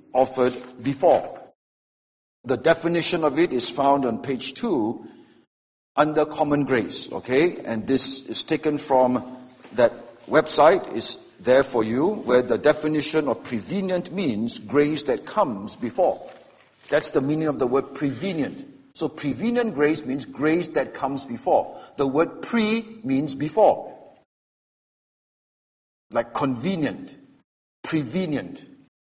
offered before. The definition of it is found on page 2 under Common Grace, okay? And this is taken from that website, is there for you, where the definition of prevenient means grace that comes before. That's the meaning of the word prevenient. So prevenient grace means grace that comes before. The word pre means before. Like convenient, prevenient.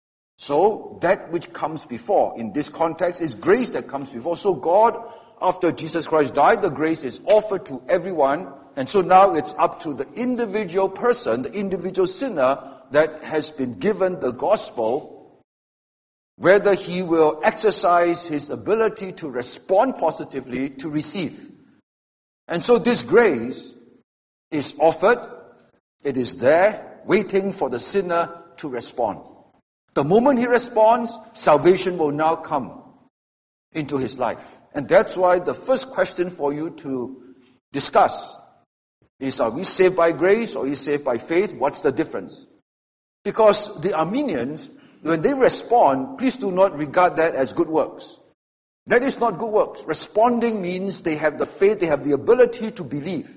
So that which comes before in this context is grace that comes before. So God, after Jesus Christ died, the grace is offered to everyone. And so now it's up to the individual person, the individual sinner that has been given the gospel, whether he will exercise his ability to respond positively to receive. And so this grace is offered. It is there, waiting for the sinner to respond. The moment he responds, salvation will now come into his life. And that's why the first question for you to discuss is, are we saved by grace or are we saved by faith? What's the difference? Because the Arminians, when they respond, please do not regard that as good works. That is not good works. Responding means they have the faith, they have the ability to believe.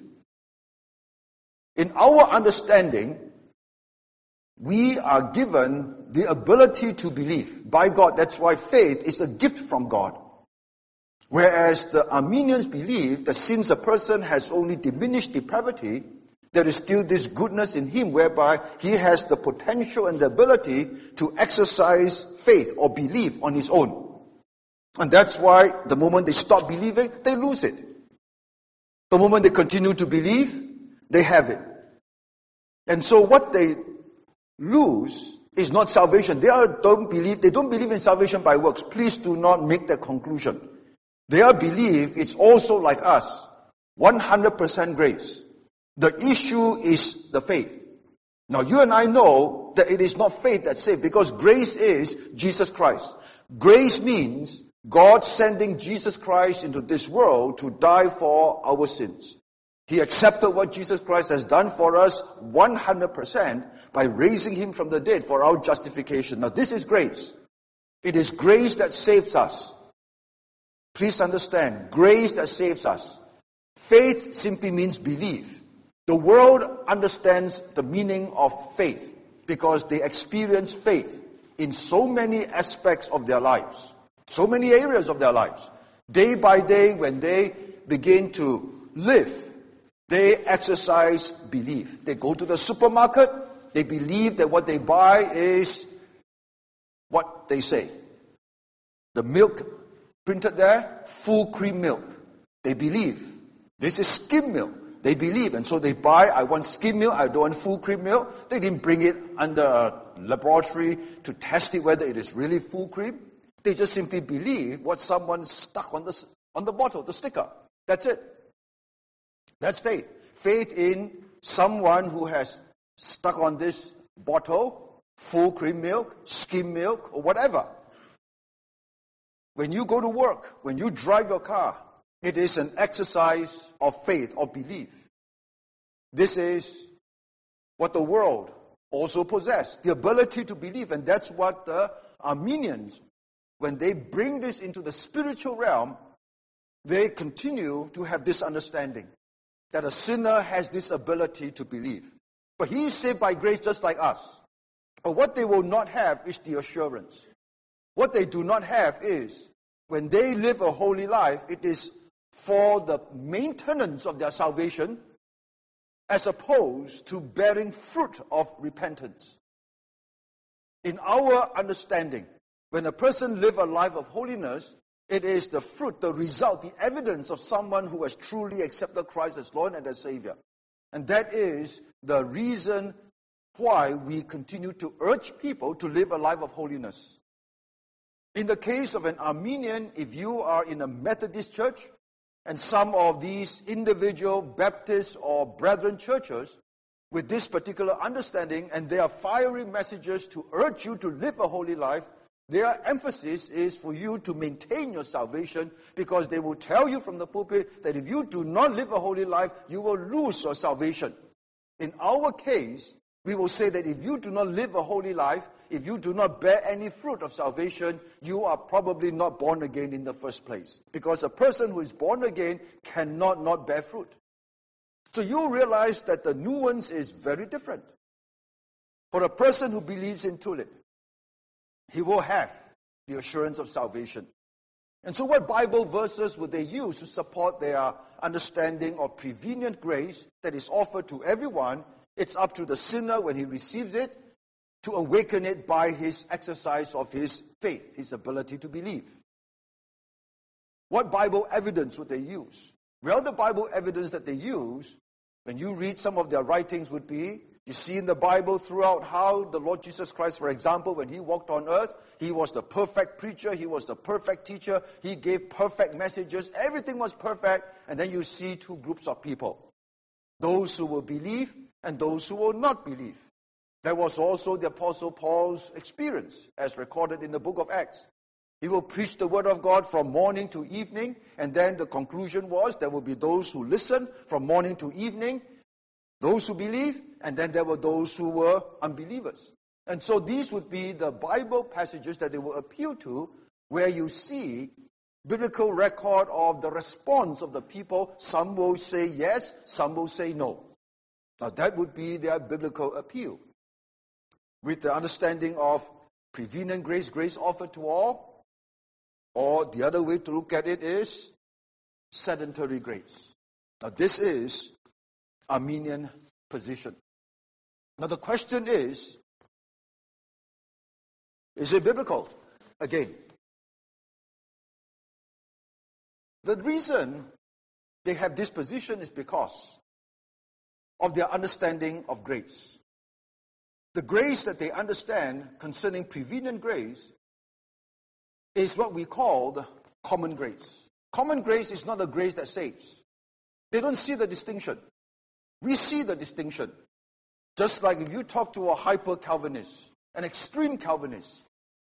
In our understanding, we are given the ability to believe by God. That's why faith is a gift from God. Whereas the Arminians believe that since a person has only diminished depravity, there is still this goodness in him whereby he has the potential and the ability to exercise faith or belief on his own. And that's why the moment they stop believing, they lose it. The moment they continue to believe, they have it. And so what they lose is not salvation. They don't believe in salvation by works. Please do not make that conclusion. Their belief is also like us, 100% grace. The issue is the faith. Now you and I know that it is not faith that saves, because grace is Jesus Christ. Grace means God sending Jesus Christ into this world to die for our sins. He accepted what Jesus Christ has done for us 100% by raising him from the dead for our justification. Now this is grace. It is grace that saves us. Please understand, grace that saves us. Faith simply means believe. The world understands the meaning of faith because they experience faith in so many aspects of their lives, so many areas of their lives. Day by day, when they begin to live, they exercise belief. They go to the supermarket, they believe that what they buy is what they say. The milk printed there, full cream milk. They believe. This is skim milk. They believe, and so they buy, I want skim milk, I don't want full cream milk. They didn't bring it under a laboratory to test it whether it is really full cream. They just simply believe what someone stuck on the bottle, the sticker. That's it. That's faith. Faith in someone who has stuck on this bottle, full cream milk, skim milk, or whatever. When you go to work, when you drive your car, it is an exercise of faith or belief. This is what the world also possesses, the ability to believe. And that's what the Arminians, when they bring this into the spiritual realm, they continue to have this understanding that a sinner has this ability to believe. But he is saved by grace just like us. But what they will not have is the assurance. What they do not have is, when they live a holy life, it is for the maintenance of their salvation as opposed to bearing fruit of repentance. In our understanding, when a person lives a life of holiness, it is the fruit, the result, the evidence of someone who has truly accepted Christ as Lord and as Savior. And that is the reason why we continue to urge people to live a life of holiness. In the case of an Arminian, if you are in a Methodist church and some of these individual Baptist or Brethren churches with this particular understanding, and there are fiery messages to urge you to live a holy life, their emphasis is for you to maintain your salvation, because they will tell you from the pulpit that if you do not live a holy life, you will lose your salvation. In our case, we will say that if you do not live a holy life, if you do not bear any fruit of salvation, you are probably not born again in the first place. Because a person who is born again cannot not bear fruit. So you realize that the nuance is very different. For a person who believes in tulip, he will have the assurance of salvation. And so what Bible verses would they use to support their understanding of prevenient grace that is offered to everyone? It's up to the sinner when he receives it to awaken it by his exercise of his faith, his ability to believe. What Bible evidence would they use? Well, the Bible evidence that they use, when you read some of their writings, would be, you see in the Bible throughout how the Lord Jesus Christ, for example, when he walked on earth, he was the perfect preacher, he was the perfect teacher, he gave perfect messages, everything was perfect, and then you see two groups of people. Those who will believe and those who will not believe. That was also the Apostle Paul's experience, as recorded in the book of Acts. He will preach the word of God from morning to evening, and then the conclusion was there will be those who listen from morning to evening, those who believe, and then there were those who were unbelievers. And so these would be the Bible passages that they will appeal to, where you see biblical record of the response of the people. Some will say yes, some will say no. Now that would be their biblical appeal. With the understanding of prevenient grace, grace offered to all, or the other way to look at it is sedentary grace. Now this is Arminian position. Now the question is it biblical? Again, the reason they have this position is because of their understanding of grace. The grace that they understand concerning prevenient grace is what we call the common grace. Common grace is not a grace that saves. They don't see the distinction. We see the distinction. Just like if you talk to a hyper-Calvinist, an extreme Calvinist,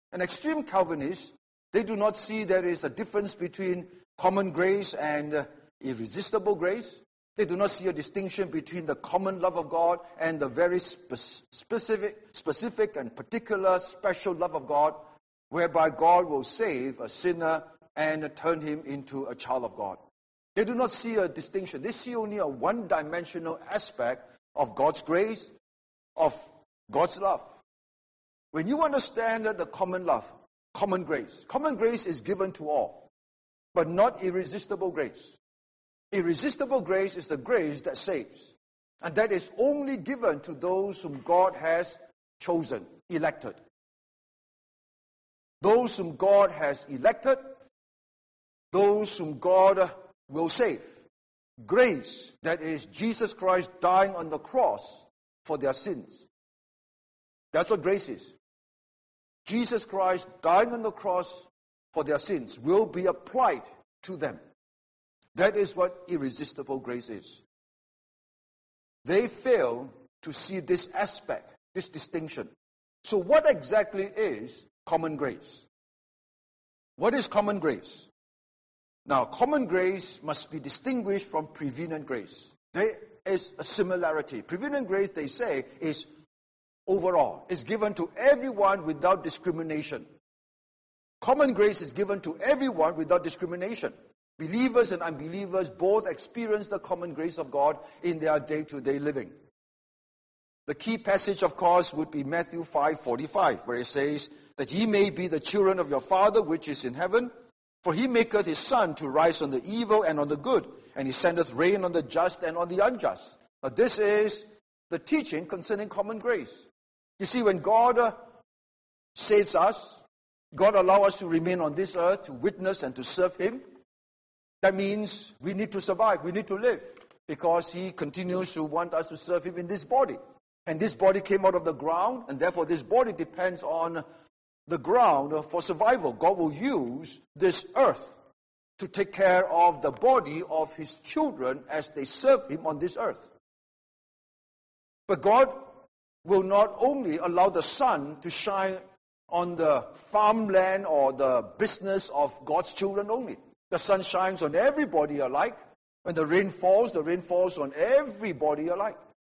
they do not see there is a difference between common grace and irresistible grace. They do not see a distinction between the common love of God and the very specific and particular special love of God, whereby God will save a sinner and turn him into a child of God. They do not see a distinction. They see only a one-dimensional aspect of God's grace, of God's love. When you understand the common love, common grace is given to all, but not irresistible grace. Irresistible grace is the grace that saves, and that is only given to those whom God has chosen, elected. Those whom God has elected, those whom God will save. Grace, that is Jesus Christ dying on the cross for their sins. That's what grace is. Jesus Christ dying on the cross for their sins will be applied to them. That is what irresistible grace is. They fail to see this aspect, this distinction. So what exactly is common grace? What is common grace? Now, common grace must be distinguished from prevenient grace. There is a similarity. Prevenient grace, they say, is overall. It's given to everyone without discrimination. Common grace is given to everyone without discrimination. Believers and unbelievers both experience the common grace of God in their day-to-day living. The key passage, of course, would be Matthew 5:45, where it says, that ye may be the children of your Father which is in heaven, for he maketh his sun to rise on the evil and on the good, and he sendeth rain on the just and on the unjust. Now this is the teaching concerning common grace. You see, when God saves us, God allows us to remain on this earth to witness and to serve him. That means we need to survive, we need to live, because he continues to want us to serve him in this body. And this body came out of the ground, and therefore this body depends on the ground for survival. God will use this earth to take care of the body of his children as they serve him on this earth. But God will not only allow the sun to shine on the farmland or the business of God's children only. The sun shines on everybody alike. When the rain falls on everybody alike.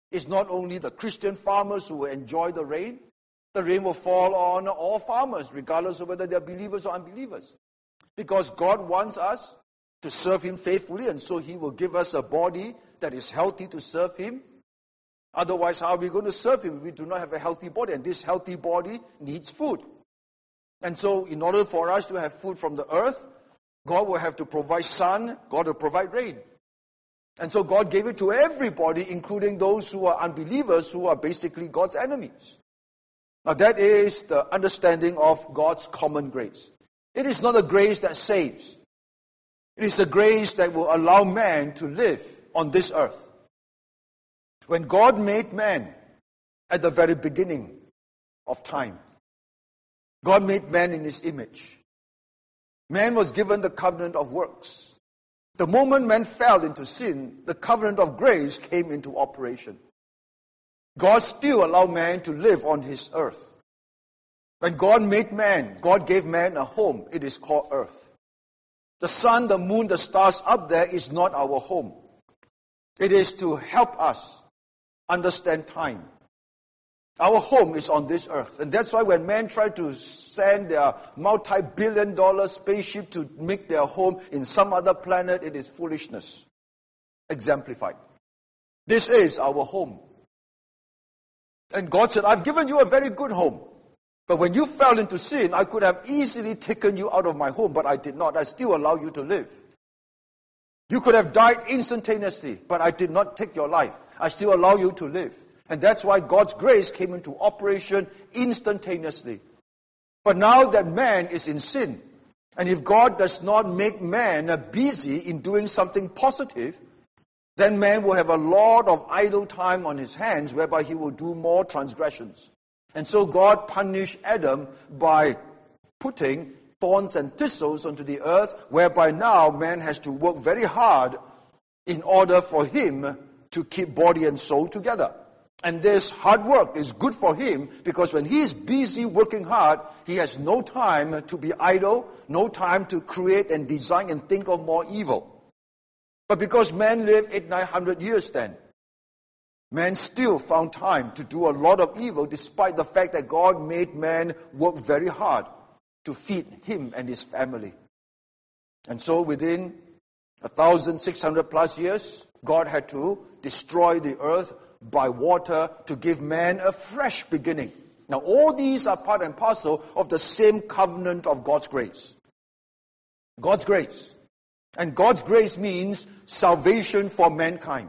It's not only the Christian farmers who will enjoy the rain. The rain will fall on all farmers, regardless of whether they're believers or unbelievers. Because God wants us to serve Him faithfully, and so He will give us a body that is healthy to serve Him. Otherwise, how are we going to serve Him if we do not have a healthy body? And this healthy body needs food. And so, in order for us to have food from the earth, God will have to provide sun, God will provide rain. And so God gave it to everybody, including those who are unbelievers, who are basically God's enemies. Now that is the understanding of God's common grace. It is not a grace that saves. It is a grace that will allow man to live on this earth. When God made man at the very beginning of time, God made man in His image. Man was given the covenant of works. The moment man fell into sin, the covenant of grace came into operation. God still allowed man to live on His earth. When God made man, God gave man a home. It is called earth. The sun, the moon, the stars up there is not our home. It is to help us understand time. Our home is on this earth. And that's why when men try to send their multi-billion-dollar spaceship to make their home in some other planet, it is foolishness. Exemplified. This is our home. And God said, I've given you a very good home. But when you fell into sin, I could have easily taken you out of my home, but I did not. I still allow you to live. You could have died instantaneously, but I did not take your life. I still allow you to live. And that's why God's grace came into operation instantaneously. But now that man is in sin, and if God does not make man busy in doing something positive, then man will have a lot of idle time on his hands, whereby he will do more transgressions. And so God punished Adam by putting thorns and thistles onto the earth, whereby now man has to work very hard in order for him to keep body and soul together. And this hard work is good for him because when he is busy working hard, he has no time to be idle, no time to create and design and think of more evil. But because man lived 800-900 years then, man still found time to do a lot of evil despite the fact that God made man work very hard to feed him and his family. And so within 1,600 plus years, God had to destroy the earth by water to give man a fresh beginning. Now all these are part and parcel of the same covenant of God's grace. God's grace. And God's grace means salvation for mankind.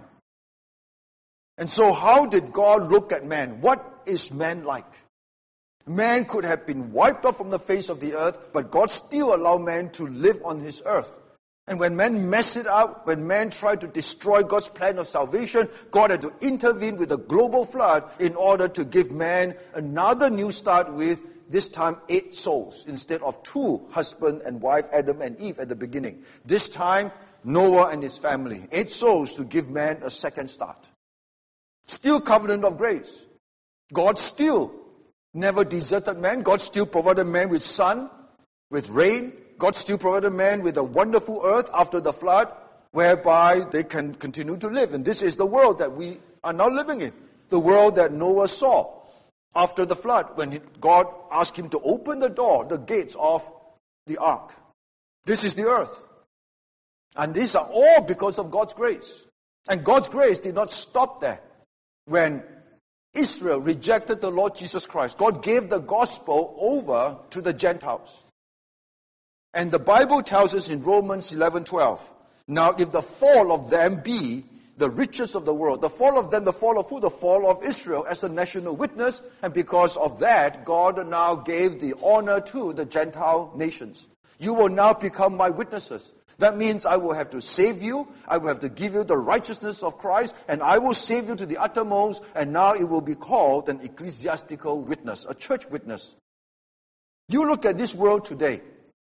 And so how did God look at man? What is man like? Man could have been wiped off from the face of the earth, but God still allowed man to live on His earth. And when man messed it up, when man tried to destroy God's plan of salvation, God had to intervene with a global flood in order to give man another new start with, this time, 8 souls instead of 2, husband and wife, Adam and Eve at the beginning. This time, Noah and his family. 8 souls to give man a second start. Still covenant of grace. God still never deserted man. God still provided man with sun, with rain. God still provided man with a wonderful earth after the flood, whereby they can continue to live. And this is the world that we are now living in. The world that Noah saw after the flood, when God asked him to open the door, the gates of the ark. This is the earth. And these are all because of God's grace. And God's grace did not stop there. When Israel rejected the Lord Jesus Christ, God gave the gospel over to the Gentiles. And the Bible tells us in Romans 11:12, now if the fall of them be the riches of the world, the fall of them, the fall of who? The fall of Israel as a national witness, and because of that, God now gave the honor to the Gentile nations. You will now become my witnesses. That means I will have to save you, I will have to give you the righteousness of Christ, and I will save you to the uttermost, and now it will be called an ecclesiastical witness, a church witness. You look at this world today.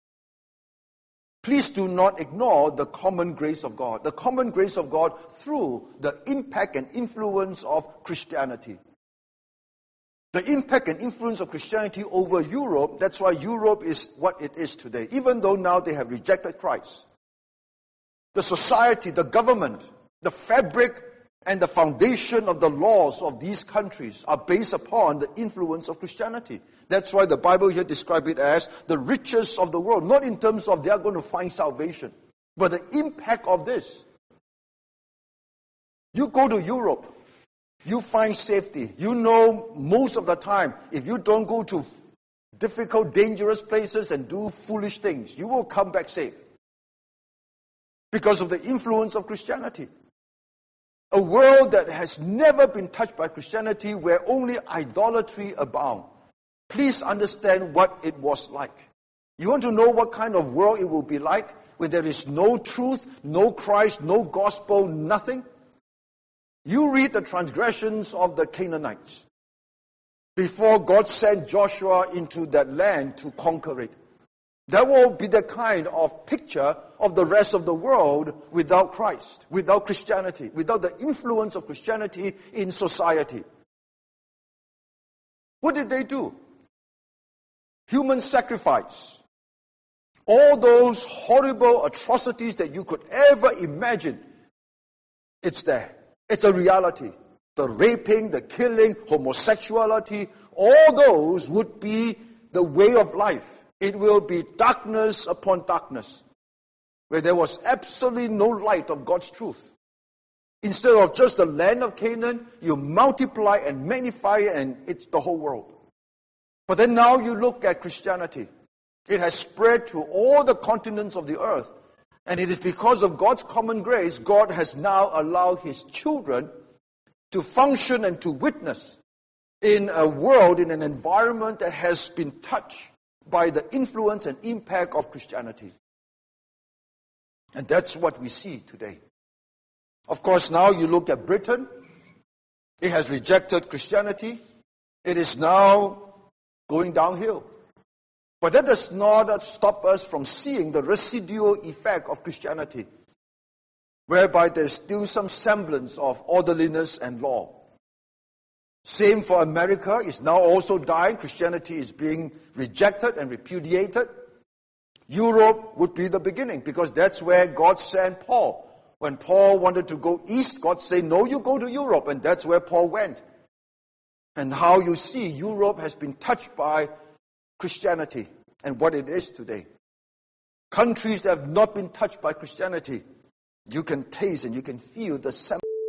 Please do not ignore the common grace of God. The common grace of God through the impact and influence of Christianity. The impact and influence of Christianity over Europe, that's why Europe is what it is today, even though now they have rejected Christ. The society, the government, the fabric and the foundation of the laws of these countries are based upon the influence of Christianity. That's why the Bible here describes it as the riches of the world, not in terms of they are going to find salvation, but the impact of this. You go to Europe, you find safety. You know most of the time, if you don't go to difficult, dangerous places and do foolish things, you will come back safe. Because of the influence of Christianity. A world that has never been touched by Christianity, where only idolatry abound. Please understand what it was like. You want to know what kind of world it will be like when there is no truth, no Christ, no gospel, nothing? You read the transgressions of the Canaanites before God sent Joshua into that land to conquer it. That will be the kind of picture of the rest of the world without Christ, without Christianity, without the influence of Christianity in society. What did they do? Human sacrifice. All those horrible atrocities that you could ever imagine, it's there. It's a reality. The raping, the killing, homosexuality, all those would be the way of life. It will be darkness upon darkness, where there was absolutely no light of God's truth. Instead of just the land of Canaan, you multiply and magnify it, and it's the whole world. But then now you look at Christianity. It has spread to all the continents of the earth. And it is because of God's common grace, God has now allowed His children to function and to witness in a world, in an environment that has been touched by the influence and impact of Christianity. And that's what we see today. Of course, now you look at Britain. It has rejected Christianity. It is now going downhill. But that does not stop us from seeing the residual effect of Christianity, whereby there's still some semblance of orderliness and law. Same for America, is now also dying. Christianity is being rejected and repudiated. Europe would be the beginning, because that's where God sent Paul. When Paul wanted to go east, God said, no, you go to Europe, and that's where Paul went. And how you see Europe has been touched by Christianity and what it is today. Countries that have not been touched by Christianity, you can taste and you can feel the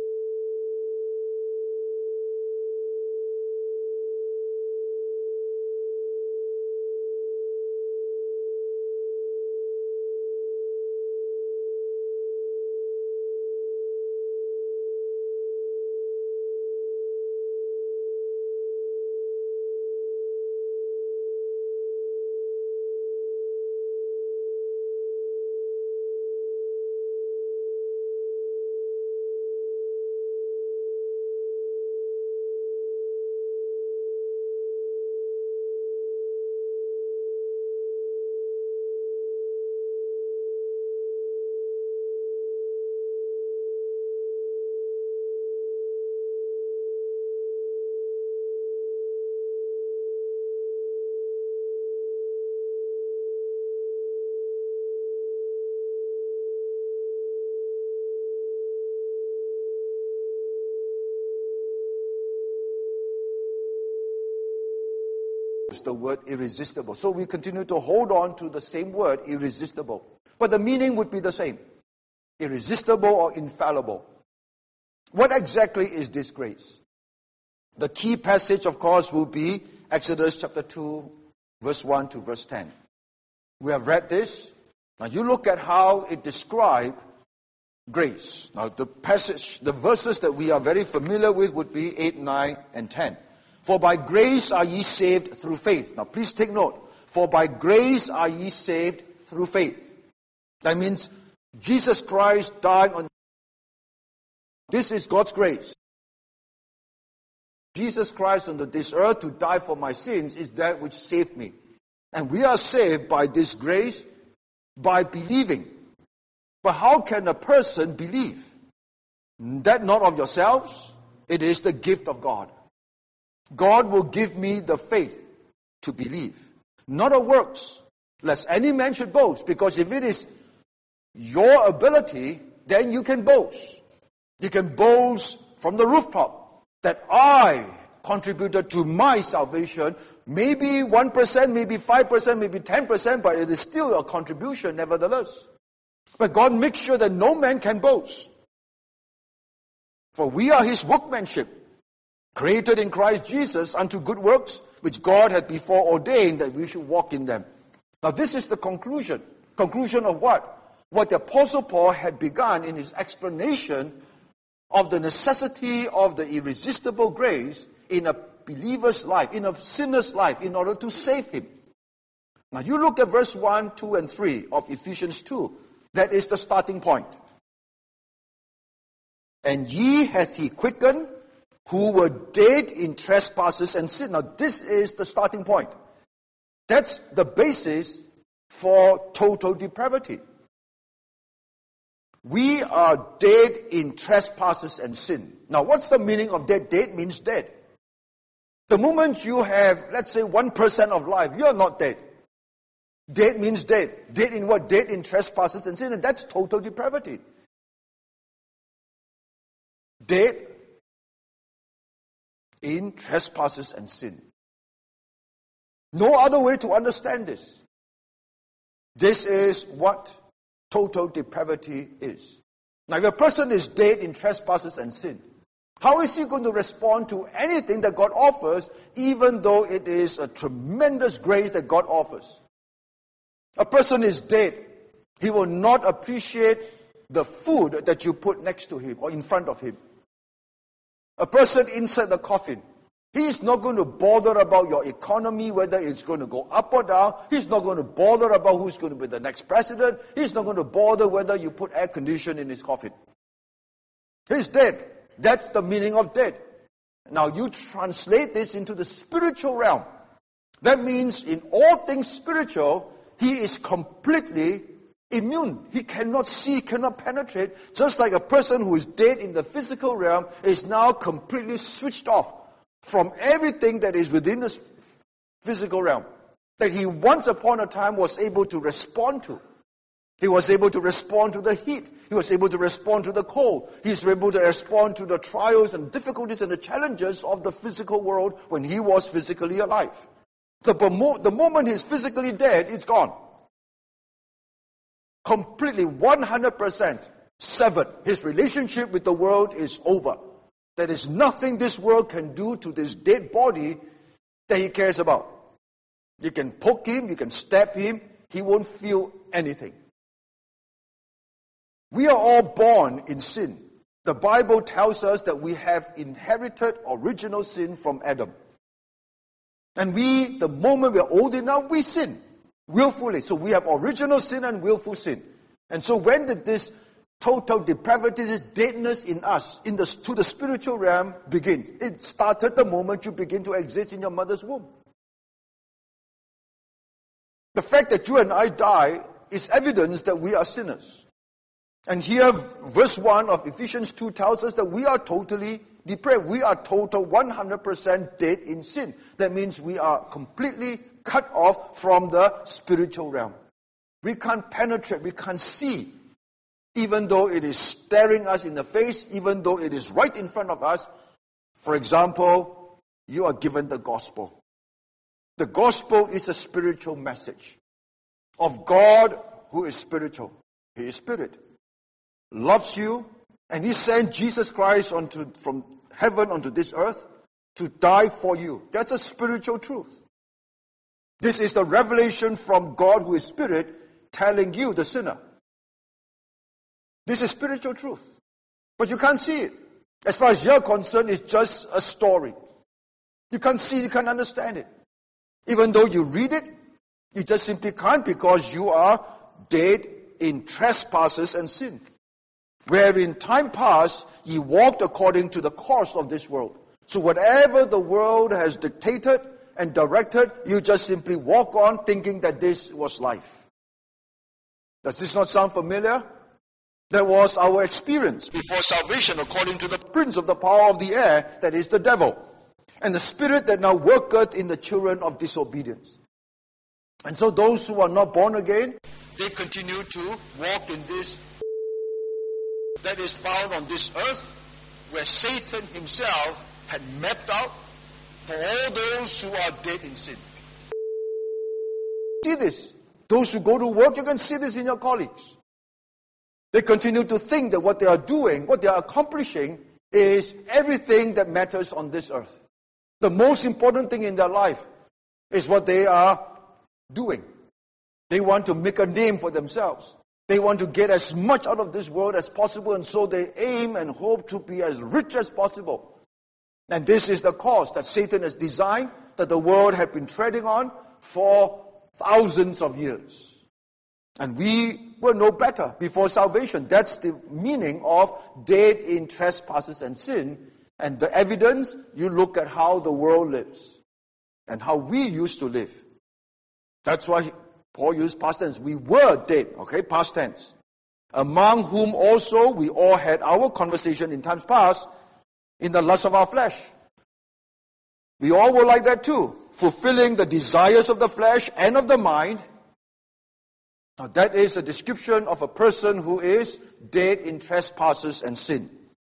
the word irresistible. So we continue to hold on to the same word, irresistible. But the meaning would be the same. Irresistible or infallible. What exactly is this grace? The key passage, of course, will be Exodus chapter 2, verse 1 to verse 10. We have read this. Now you look at how it describes grace. Now the passage, the verses that we are very familiar with would be 8, 9, and 10. For by grace are ye saved through faith. Now please take note. For by grace are ye saved through faith. That means Jesus Christ died on. This is God's grace. Jesus Christ on this earth to die for my sins is that which saved me. And we are saved by this grace by believing. But how can a person believe? That not of yourselves, it is the gift of God. God will give me the faith to believe. Not of works, lest any man should boast. Because if it is your ability, then you can boast. You can boast from the rooftop that I contributed to my salvation. Maybe 1%, maybe 5%, maybe 10%, but it is still a contribution nevertheless. But God makes sure that no man can boast. For we are his workmanship, created in Christ Jesus unto good works, which God had before ordained that we should walk in them. Now this is the conclusion. Conclusion of what? What the Apostle Paul had begun in his explanation of the necessity of the irresistible grace in a believer's life, in a sinner's life, in order to save him. Now you look at verse 1, 2, and 3 of Ephesians 2. That is the starting point. And ye hath he quickened, who were dead in trespasses and sin. Now this is the starting point. That's the basis for total depravity. We are dead in trespasses and sin. Now what's the meaning of dead? Dead means dead. The moment you have, let's say, 1% of life, you're not dead. Dead means dead. Dead in what? Dead in trespasses and sin. And that's total depravity. Dead in trespasses and sin. No other way to understand this. This is what total depravity is. Now, if a person is dead in trespasses and sin, how is he going to respond to anything that God offers, even though it is a tremendous grace that God offers? A person is dead. He will not appreciate the food that you put next to him or in front of him. A person inside the coffin, he is not going to bother about your economy, whether it's going to go up or down. He's not going to bother about who's going to be the next president. He's not going to bother whether you put air conditioning in his coffin. He's dead. That's the meaning of dead. Now you translate this into the spiritual realm. That means in all things spiritual, he is completely immune. He cannot see, cannot penetrate. Just like a person who is dead in the physical realm is now completely switched off from everything that is within the physical realm that he once upon a time was able to respond to. He was able to respond to the heat. He was able to respond to the cold. He was able to respond to the trials and difficulties and the challenges of the physical world when he was physically alive. The moment he's physically dead, it's gone. Completely, 100% severed. His relationship with the world is over. There is nothing this world can do to this dead body that he cares about. You can poke him, you can stab him, he won't feel anything. We are all born in sin. The Bible tells us that we have inherited original sin from Adam. And the moment we're old enough, we sin willfully. So we have original sin and willful sin. And so when did this total depravity, this deadness in us, to the spiritual realm begin? It started the moment you begin to exist in your mother's womb. The fact that you and I die is evidence that we are sinners. And here, verse 1 of Ephesians 2 tells us that we are totally depraved. We are total 100% dead in sin. That means we are completely cut off from the spiritual realm. We can't penetrate, we can't see. Even though it is staring us in the face, even though it is right in front of us. For example, you are given the gospel. The gospel is a spiritual message of God who is spiritual. He is spirit. Loves you, and he sent Jesus Christ from heaven onto this earth to die for you. That's a spiritual truth. This is the revelation from God who is spirit telling you, the sinner. This is spiritual truth. But you can't see it. As far as you're concerned, it's just a story. You can't see, you can't understand it. Even though you read it, you just simply can't, because you are dead in trespasses and sin. Where in time past, ye walked according to the course of this world. So whatever the world has dictated and directed, you just simply walk on thinking that this was life. Does this not sound familiar? That was our experience before salvation, according to the prince of the power of the air, that is the devil, and the spirit that now worketh in the children of disobedience. And so those who are not born again, they continue to walk in this that is found on this earth, where Satan himself had mapped out for all those who are dead in sin. See this. Those who go to work, you can see this in your colleagues. They continue to think that what they are doing, what they are accomplishing, is everything that matters on this earth. The most important thing in their life is what they are doing. They want to make a name for themselves. They want to get as much out of this world as possible, and so they aim and hope to be as rich as possible. And this is the course that Satan has designed, that the world had been treading on for thousands of years. And we were no better before salvation. That's the meaning of dead in trespasses and sin. And the evidence, you look at how the world lives and how we used to live. That's why Paul used past tense. We were dead, okay, past tense. Among whom also we all had our conversation in times past in the lust of our flesh. We all were like that too, fulfilling the desires of the flesh and of the mind. Now that is a description of a person who is dead in trespasses and sin.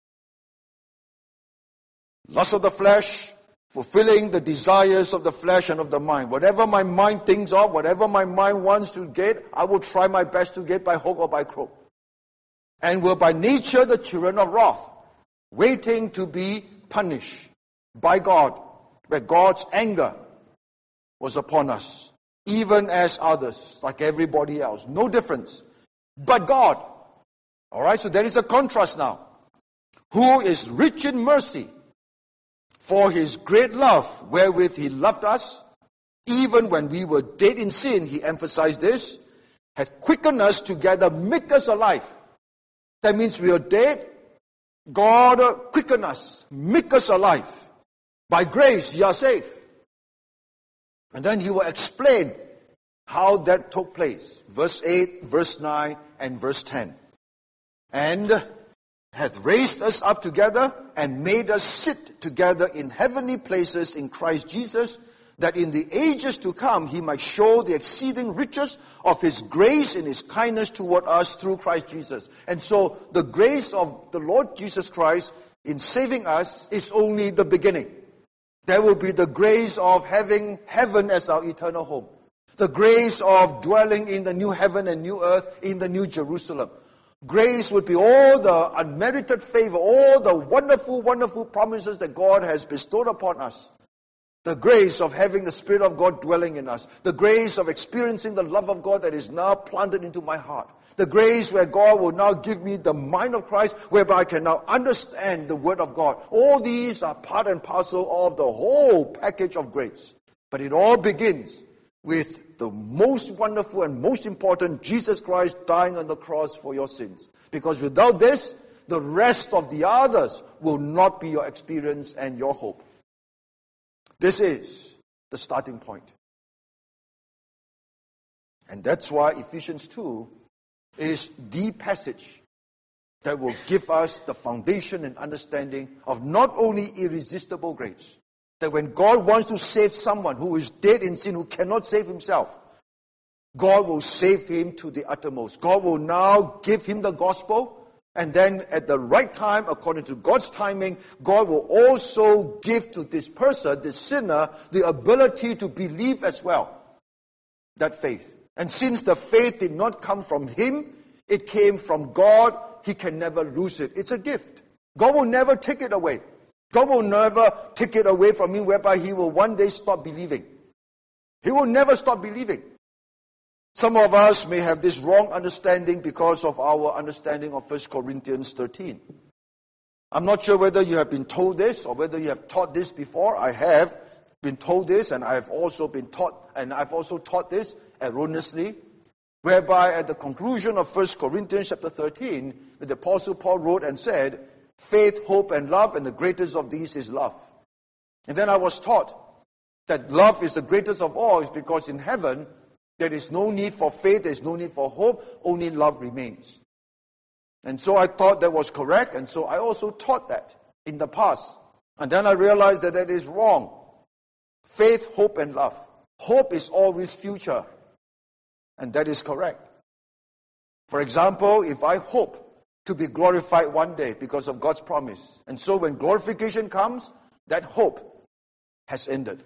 Lust of the flesh, fulfilling the desires of the flesh and of the mind. Whatever my mind thinks of, whatever my mind wants to get, I will try my best to get by hook or by crook. And were by nature the children of wrath, waiting to be punished by God, where God's anger was upon us, even as others, like everybody else. No difference. But God. All right, so there is a contrast now. Who is rich in mercy, for his great love wherewith he loved us, even when we were dead in sin, he emphasized this, hath quickened us together, make us alive. That means we are dead. God quicken us, make us alive. By grace, you are saved. And then he will explain how that took place. Verse 8, verse 9, and verse 10. And hath raised us up together and made us sit together in heavenly places in Christ Jesus, that in the ages to come he might show the exceeding riches of his grace and his kindness toward us through Christ Jesus. And so the grace of the Lord Jesus Christ in saving us is only the beginning. There will be the grace of having heaven as our eternal home. The grace of dwelling in the new heaven and new earth in the new Jerusalem. Grace would be all the unmerited favor, all the wonderful, wonderful promises that God has bestowed upon us. The grace of having the Spirit of God dwelling in us. The grace of experiencing the love of God that is now planted into my heart. The grace where God will now give me the mind of Christ, whereby I can now understand the Word of God. All these are part and parcel of the whole package of grace. But it all begins with the most wonderful and most important, Jesus Christ dying on the cross for your sins. Because without this, the rest of the others will not be your experience and your hope. This is the starting point. And that's why Ephesians 2 is the passage that will give us the foundation and understanding of not only irresistible grace, that when God wants to save someone who is dead in sin, who cannot save himself, God will save him to the uttermost. God will now give him the gospel, and then at the right time, according to God's timing, God will also give to this person, this sinner, the ability to believe as well. That faith. And since the faith did not come from him, it came from God, he can never lose it. It's a gift. God will never take it away. God will never take it away from him, whereby he will one day stop believing. He will never stop believing. Some of us may have this wrong understanding because of our understanding of 1 Corinthians 13. I'm not sure whether you have been told this or whether you have taught this before. I have been told this, and I have also been taught, and I've also taught this erroneously, whereby at the conclusion of 1 Corinthians chapter 13, the Apostle Paul wrote and said, faith, hope, and love, and the greatest of these is love. And then I was taught that love is the greatest of all, is because in heaven, there is no need for faith, there is no need for hope, only love remains. And so I thought that was correct, and so I also taught that in the past. And then I realized that that is wrong. Faith, hope, and love. Hope is always future, and that is correct. For example, if I hope to be glorified one day because of God's promise. And so when glorification comes, that hope has ended.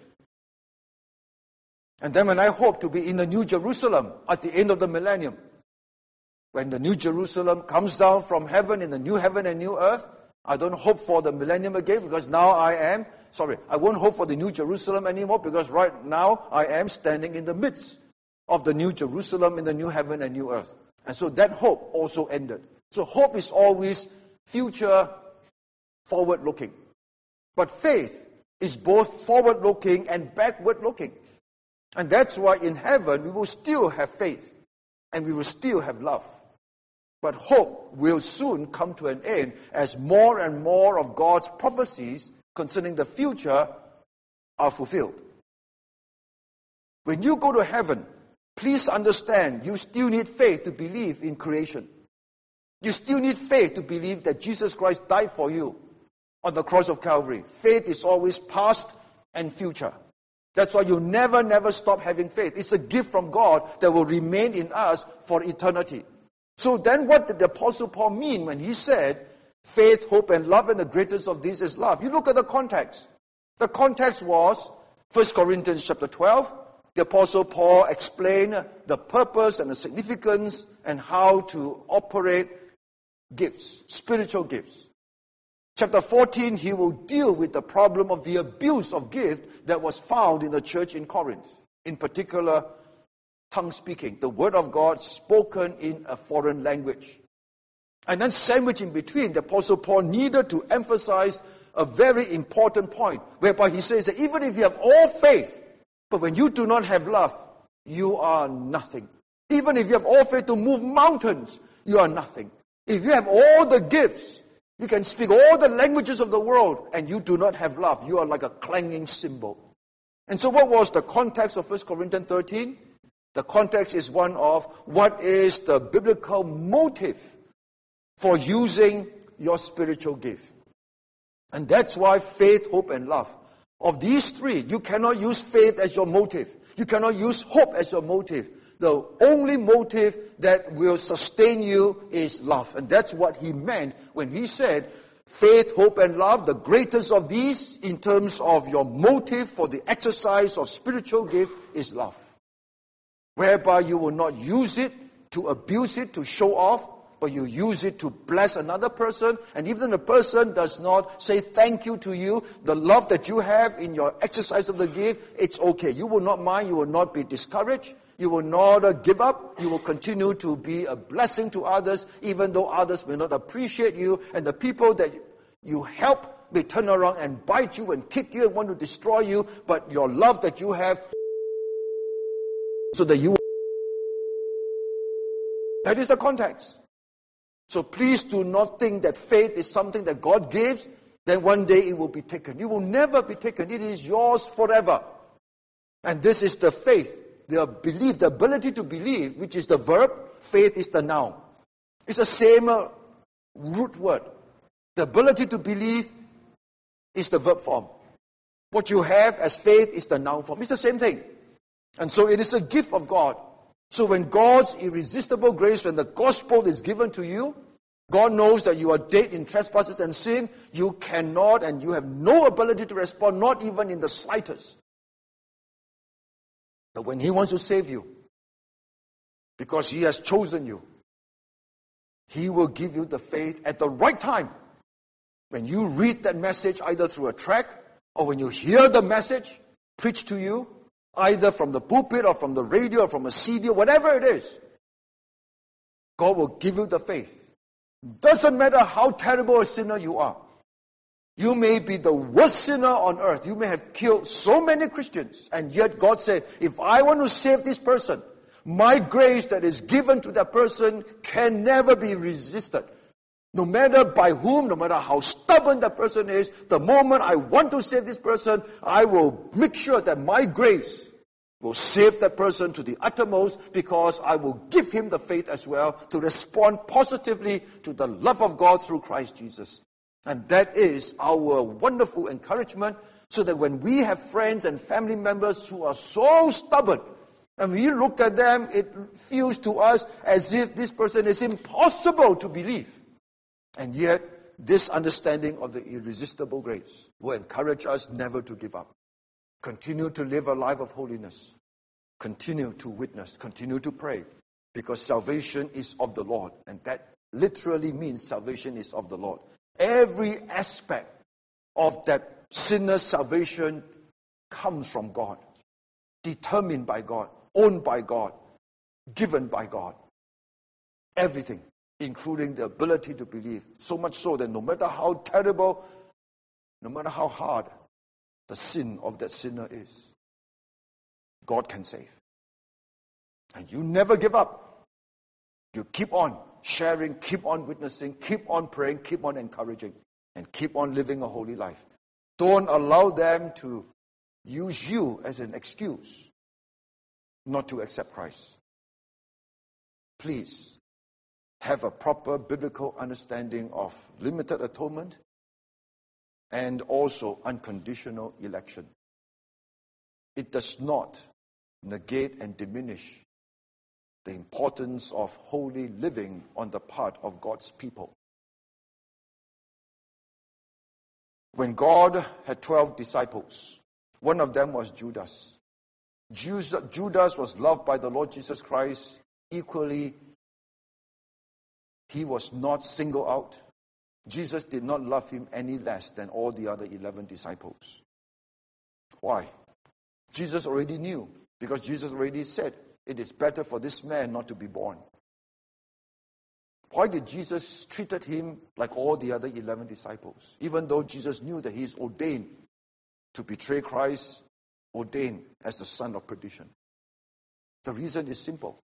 And then when I hope to be in the New Jerusalem at the end of the millennium, when the New Jerusalem comes down from heaven in the new heaven and new earth, I don't hope for the millennium again because now I won't hope for the New Jerusalem anymore because right now I am standing in the midst of the New Jerusalem in the new heaven and new earth. And so that hope also ended. So hope is always future forward-looking. But faith is both forward-looking and backward-looking. And that's why in heaven we will still have faith and we will still have love. But hope will soon come to an end as more and more of God's prophecies concerning the future are fulfilled. When you go to heaven, please understand you still need faith to believe in creation. You still need faith to believe that Jesus Christ died for you on the cross of Calvary. Faith is always past and future. That's why you never stop having faith. It's a gift from God that will remain in us for eternity. So then what did the Apostle Paul mean when he said, faith, hope, and love, and the greatest of these is love? You look at the context. The context was 1 Corinthians chapter 12. The Apostle Paul explained the purpose and the significance and how to operate gifts, spiritual gifts. Chapter 14, he will deal with the problem of the abuse of gift that was found in the church in Corinth. In particular, tongue speaking, the word of God spoken in a foreign language. And then sandwiched in between, the Apostle Paul needed to emphasize a very important point, whereby he says that even if you have all faith, but when you do not have love, you are nothing. Even if you have all faith to move mountains, you are nothing. If you have all the gifts, you can speak all the languages of the world, and you do not have love, you are like a clanging cymbal. And so what was the context of 1 Corinthians 13? The context is one of what is the biblical motive for using your spiritual gift. And that's why faith, hope, and love. Of these three, you cannot use faith as your motive. You cannot use hope as your motive. The only motive that will sustain you is love. And that's what he meant when he said, faith, hope, and love, the greatest of these in terms of your motive for the exercise of spiritual gift is love. Whereby you will not use it to abuse it, to show off, but you use it to bless another person. And even the person does not say thank you to you, the love that you have in your exercise of the gift, it's okay. You will not mind, you will not be discouraged, you will not give up, you will continue to be a blessing to others, even though others may not appreciate you, and the people that you help may turn around and bite you and kick you and want to destroy you, but your love that you have, so that you... That is the context. So please do not think that faith is something that God gives, then one day it will be taken. It will never be taken. It is yours forever. And this is the faith, the belief, the ability to believe, which is the verb. Faith is the noun. It's the same root word. The ability to believe is the verb form. What you have as faith is the noun form. It's the same thing. And so it is a gift of God. So when God's irresistible grace, when the gospel is given to you, God knows that you are dead in trespasses and sin. You cannot and you have no ability to respond, not even in the slightest. But when He wants to save you, because He has chosen you, He will give you the faith at the right time. When you read that message, either through a tract, or when you hear the message preached to you, either from the pulpit or from the radio or from a CD or whatever it is, God will give you the faith. Doesn't matter how terrible a sinner you are. You may be the worst sinner on earth. You may have killed so many Christians. And yet God said, if I want to save this person, my grace that is given to that person can never be resisted. No matter by whom, no matter how stubborn that person is, the moment I want to save this person, I will make sure that my grace will save that person to the uttermost, because I will give him the faith as well to respond positively to the love of God through Christ Jesus. And that is our wonderful encouragement, so that when we have friends and family members who are so stubborn, and we look at them, it feels to us as if this person is impossible to believe. And yet, this understanding of the irresistible grace will encourage us never to give up. Continue to live a life of holiness. Continue to witness. Continue to pray. Because salvation is of the Lord. And that literally means salvation is of the Lord. Every aspect of that sinner's salvation comes from God. Determined by God. Owned by God. Given by God. Everything, including the ability to believe. So much so that no matter how terrible, no matter how hard the sin of that sinner is, God can save. And you never give up. You keep on sharing, keep on witnessing, keep on praying, keep on encouraging, and keep on living a holy life. Don't allow them to use you as an excuse not to accept Christ. Please have a proper biblical understanding of limited atonement and also unconditional election. It does not negate and diminish the importance of holy living on the part of God's people. When God had 12 disciples, one of them was Judas. Judas was loved by the Lord Jesus Christ equally. He was not singled out. Jesus did not love him any less than all the other 11 disciples. Why? Jesus already knew, because Jesus already said, it is better for this man not to be born. Why did Jesus treat him like all the other 11 disciples? Even though Jesus knew that he is ordained to betray Christ, ordained as the son of perdition. The reason is simple.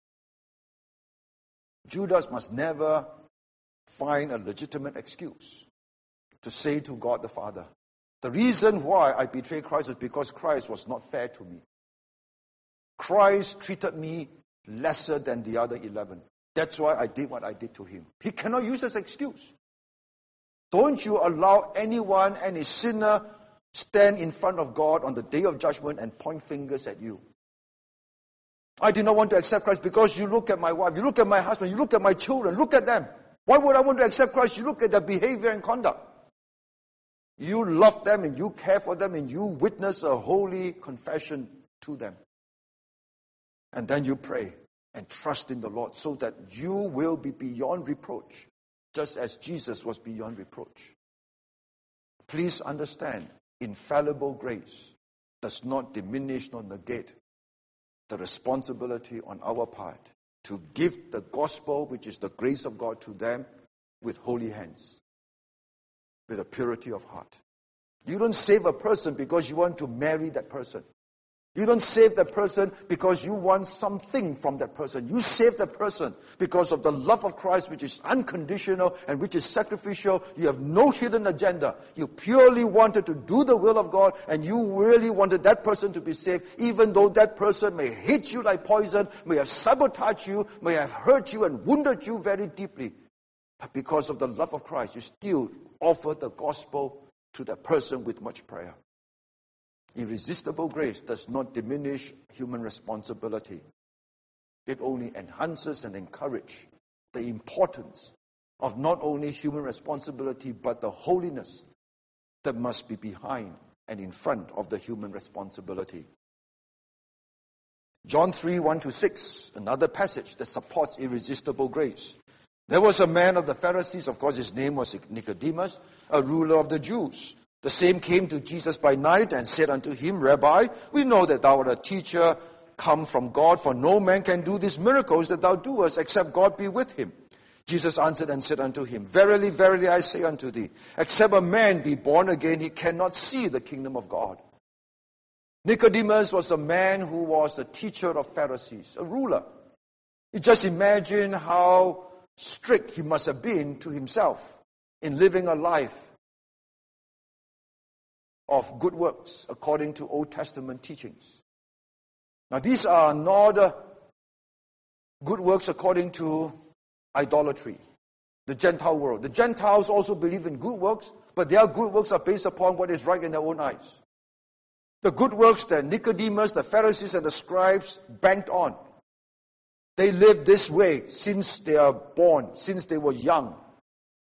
Judas must never find a legitimate excuse to say to God the Father, the reason why I betrayed Christ is because Christ was not fair to me. Christ treated me lesser than the other 11. That's why I did what I did to him. He cannot use as excuse. Don't you allow anyone, any sinner, stand in front of God on the day of judgment and point fingers at you. I did not want to accept Christ because you look at my wife, you look at my husband, you look at my children, look at them. Why would I want to accept Christ? You look at their behavior and conduct. You love them and you care for them and you witness a holy confession to them. And then you pray and trust in the Lord so that you will be beyond reproach, just as Jesus was beyond reproach. Please understand, infallible grace does not diminish nor negate the responsibility on our part to give the gospel, which is the grace of God, to them with holy hands, with a purity of heart. You don't save a person because you want to marry that person. You don't save that person because you want something from that person. You save that person because of the love of Christ, which is unconditional and which is sacrificial. You have no hidden agenda. You purely wanted to do the will of God, and you really wanted that person to be saved, even though that person may hate you like poison, may have sabotaged you, may have hurt you and wounded you very deeply. But because of the love of Christ, you still offer the gospel to that person with much prayer. Irresistible grace does not diminish human responsibility. It only enhances and encourages the importance of not only human responsibility, but the holiness that must be behind and in front of the human responsibility. John 3:1-6, another passage that supports irresistible grace. There was a man of the Pharisees, of course his name was Nicodemus, a ruler of the Jews. The same came to Jesus by night and said unto him, Rabbi, we know that thou art a teacher come from God, for no man can do these miracles that thou doest, except God be with him. Jesus answered and said unto him, Verily, verily, I say unto thee, except a man be born again, he cannot see the kingdom of God. Nicodemus was a man who was a teacher of Pharisees, a ruler. You just imagine how strict he must have been to himself in living a life of good works according to Old Testament teachings. Now these are not good works according to idolatry, the Gentile world. The Gentiles also believe in good works, but their good works are based upon what is right in their own eyes. The good works that Nicodemus, the Pharisees, and the scribes banked on, they lived this way since they are born, since they were young.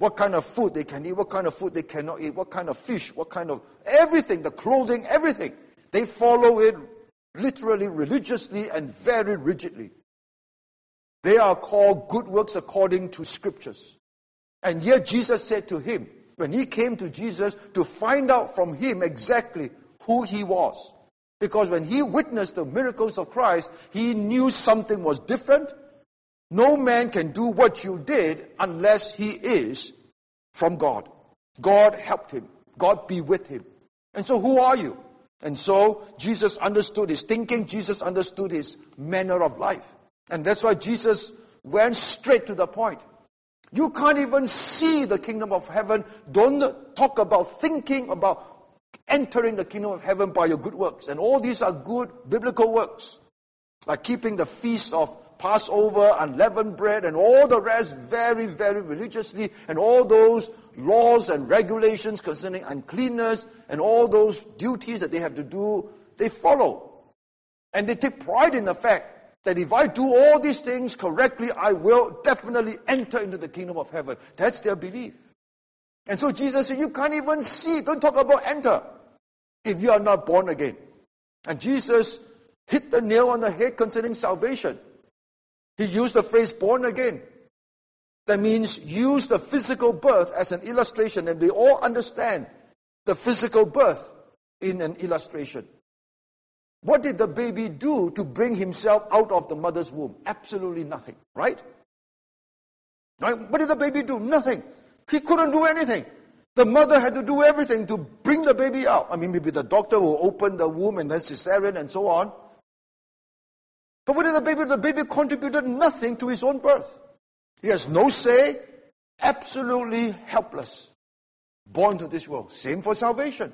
What kind of food they can eat, what kind of food they cannot eat, what kind of fish, what kind of everything, the clothing, everything. They follow it literally, religiously, and very rigidly. They are called good works according to scriptures. And yet Jesus said to him, when he came to Jesus, to find out from him exactly who he was. Because when he witnessed the miracles of Christ, he knew something was different. No man can do what you did unless he is from God. God helped him. God be with him. And so who are you? And so Jesus understood his thinking. Jesus understood his manner of life. And that's why Jesus went straight to the point. You can't even see the kingdom of heaven. Don't talk about thinking about entering the kingdom of heaven by your good works. And all these are good biblical works. Like keeping the feast of Passover, unleavened bread, and all the rest very, very religiously. And all those laws and regulations concerning uncleanness and all those duties that they have to do, they follow. And they take pride in the fact that if I do all these things correctly, I will definitely enter into the kingdom of heaven. That's their belief. And so Jesus said, you can't even see. Don't talk about enter if you are not born again. And Jesus hit the nail on the head concerning salvation. He used the phrase born again. That means use the physical birth as an illustration. And we all understand the physical birth in an illustration. What did the baby do to bring himself out of the mother's womb? Absolutely nothing, right? What did the baby do? Nothing. He couldn't do anything. The mother had to do everything to bring the baby out. I mean, maybe the doctor will open the womb and then cesarean and so on. But what did the baby do? The baby contributed nothing to his own birth. He has no say, absolutely helpless. Born to this world. Same for salvation.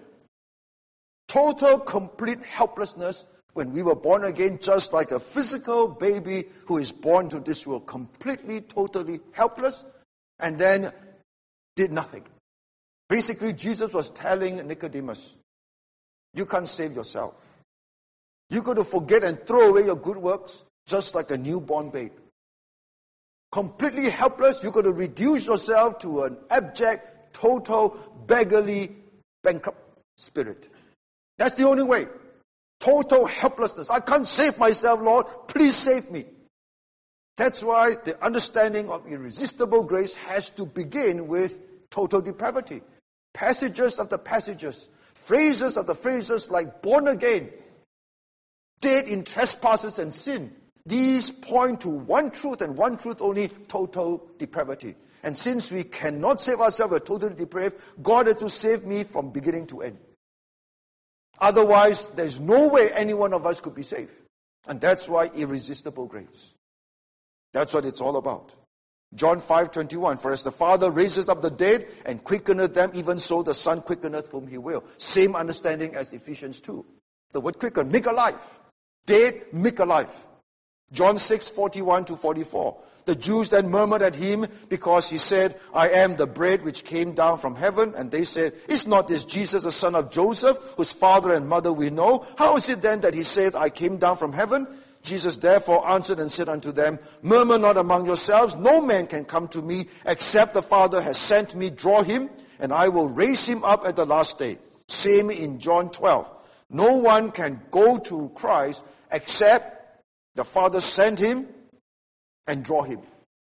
Total, complete helplessness when we were born again, just like a physical baby who is born to this world. Completely, totally helpless, and then did nothing. Basically, Jesus was telling Nicodemus, you can't save yourself. You've got to forget and throw away your good works, just like a newborn babe. Completely helpless, you've got to reduce yourself to an abject, total, beggarly, bankrupt spirit. That's the only way. Total helplessness. I can't save myself, Lord. Please save me. That's why the understanding of irresistible grace has to begin with total depravity. Passages after passages, phrases after phrases like born again, dead in trespasses and sin. These point to one truth and one truth only, total depravity. And since we cannot save ourselves, we're totally depraved, God has to save me from beginning to end. Otherwise, there's no way any one of us could be saved. And that's why irresistible grace. That's what it's all about. John 5:21, for as the Father raises up the dead and quickeneth them, even so the Son quickeneth whom he will. Same understanding as Ephesians 2. The word quicken, make alive. Dead, make alive. John 6:41-44. The Jews then murmured at him because he said, I am the bread which came down from heaven. And they said, is not this Jesus the son of Joseph, whose father and mother we know? How is it then that he said, I came down from heaven? Jesus therefore answered and said unto them, murmur not among yourselves. No man can come to me except the Father has sent me. Draw him, and I will raise him up at the last day. Same in John 12. No one can go to Christ except the Father sent him and draw him.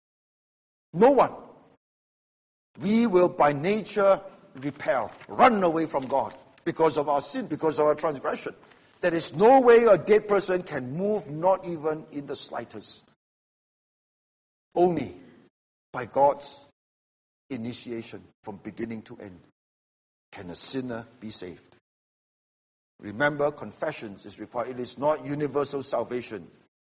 No one. We will by nature repel, run away from God because of our sin, because of our transgression. There is no way a dead person can move, not even in the slightest. Only by God's initiation from beginning to end can a sinner be saved. Remember, confessions is required. It is not universal salvation.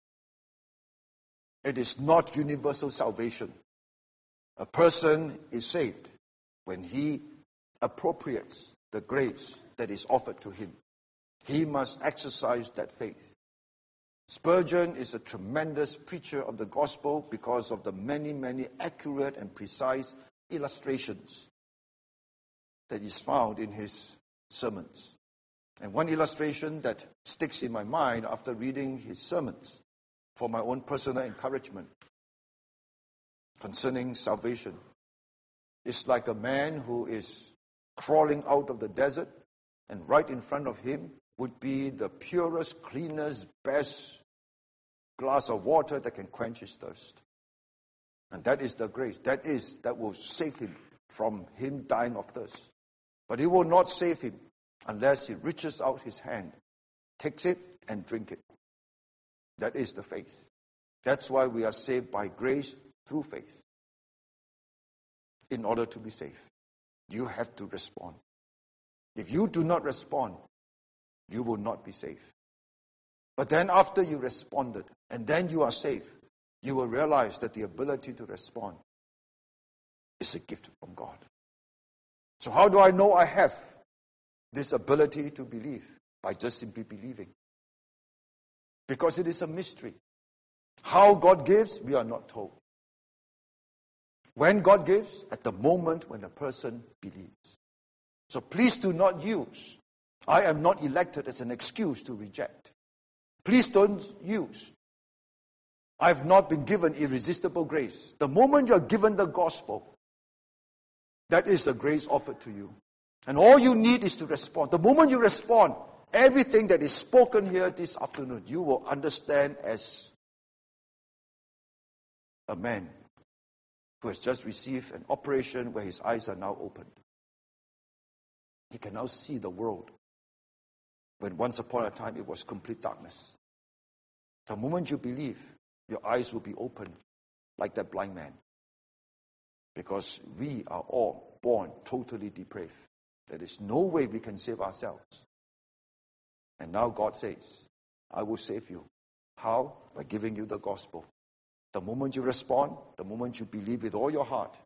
It is not universal salvation. A person is saved when he appropriates the grace that is offered to him. He must exercise that faith. Spurgeon is a tremendous preacher of the gospel because of the many, many accurate and precise illustrations that is found in his sermons. And one illustration that sticks in my mind after reading his sermons for my own personal encouragement concerning salvation It's like a man who is crawling out of the desert, and right in front of him would be the purest, cleanest, best glass of water that can quench his thirst. And that is the grace. That will save him from him dying of thirst. But it will not save him unless he reaches out his hand, takes it, and drink it. That is the faith. That's why we are saved by grace through faith. In order to be saved, you have to respond. If you do not respond, you will not be saved. But then after you responded, and then you are saved, you will realize that the ability to respond is a gift from God. So how do I know I have this ability to believe? By just simply believing. Because it is a mystery. How God gives, we are not told. When God gives, at the moment when a person believes. So please do not use, I am not elected, as an excuse to reject. Please don't use, I have not been given irresistible grace. The moment you're given the gospel, that is the grace offered to you. And all you need is to respond. The moment you respond, everything that is spoken here this afternoon, you will understand as a man who has just received an operation where his eyes are now opened. He can now see the world when once upon a time it was complete darkness. The moment you believe, your eyes will be open like that blind man. Because we are all born totally depraved. There is no way we can save ourselves. And now God says, I will save you. How? By giving you the gospel. The moment you respond, the moment you believe with all your heart,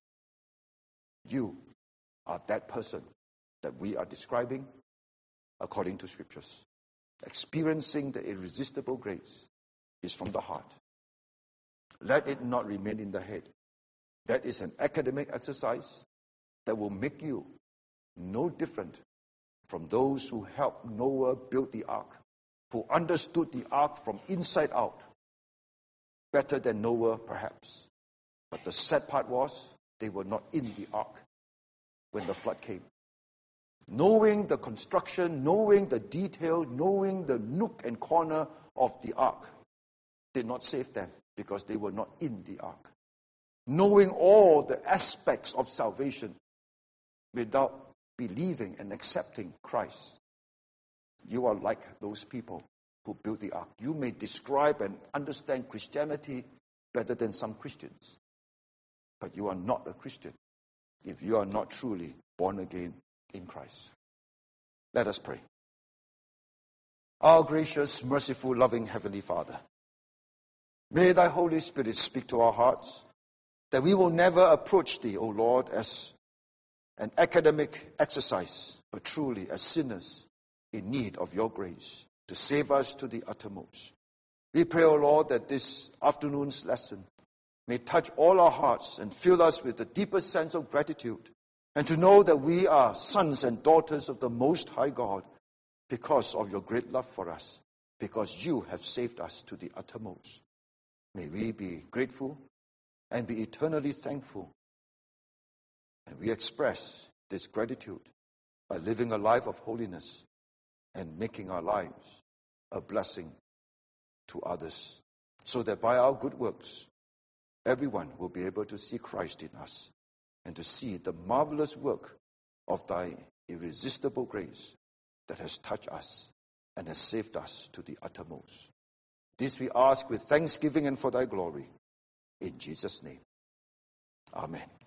you are that person that we are describing according to scriptures. Experiencing the irresistible grace is from the heart. Let it not remain in the head. That is an academic exercise that will make you no different from those who helped Noah build the ark, who understood the ark from inside out better than Noah perhaps. But the sad part was they were not in the ark when the flood came. Knowing the construction, knowing the detail, knowing the nook and corner of the ark did not save them because they were not in the ark. Knowing all the aspects of salvation without believing and accepting Christ, you are like those people who built the ark. You may describe and understand Christianity better than some Christians, but you are not a Christian if you are not truly born again in Christ. Let us pray. Our gracious, merciful, loving Heavenly Father, may Thy Holy Spirit speak to our hearts, that we will never approach Thee, O Lord, as an academic exercise, but truly as sinners in need of Your grace to save us to the uttermost. We pray, O Lord, that this afternoon's lesson may touch all our hearts and fill us with the deepest sense of gratitude, and to know that we are sons and daughters of the Most High God because of Your great love for us, because You have saved us to the uttermost. May we be grateful and be eternally thankful. And we express this gratitude by living a life of holiness and making our lives a blessing to others, so that by our good works, everyone will be able to see Christ in us and to see the marvelous work of Thy irresistible grace that has touched us and has saved us to the uttermost. This we ask with thanksgiving and for Thy glory. In Jesus' name. Amen.